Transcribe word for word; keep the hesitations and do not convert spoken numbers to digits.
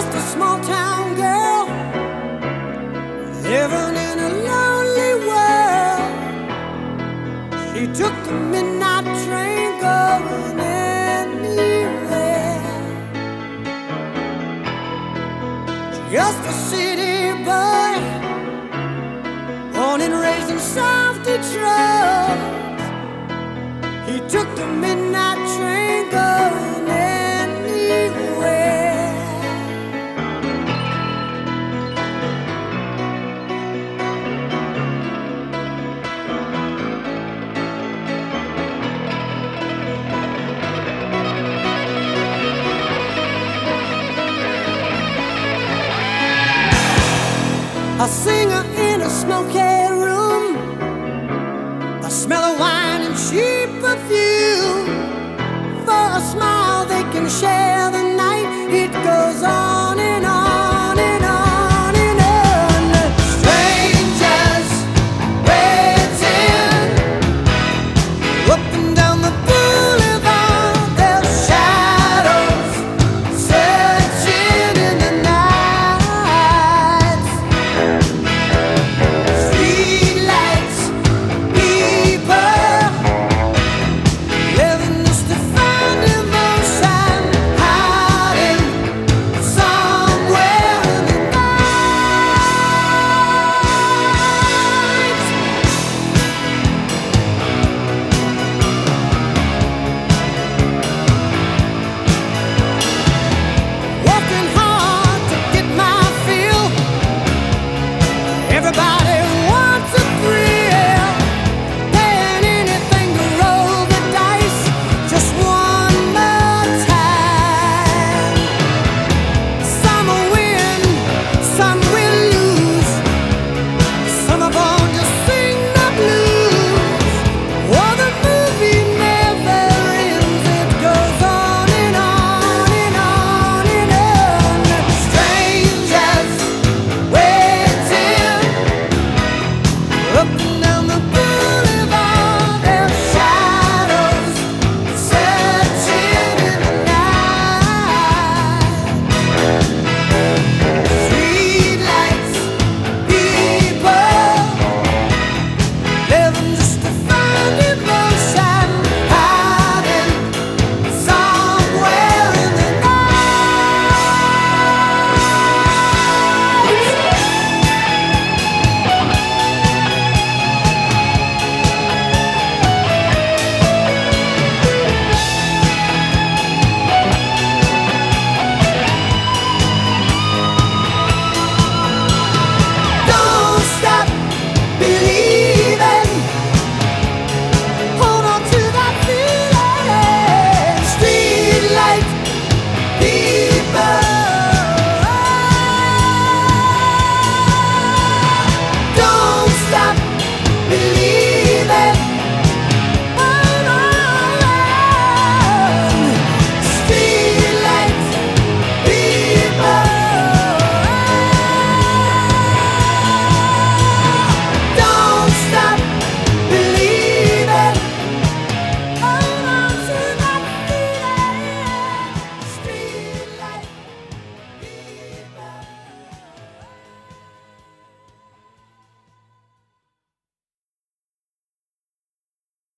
just a small town girl living in a lonely world. She took the midnight train going anywhere. Just a city boy, born and raised in South Detroit. He took the midnight train going anywhere. A singer in a smoky room, the smell of wine and cheap perfume. For a smile they can share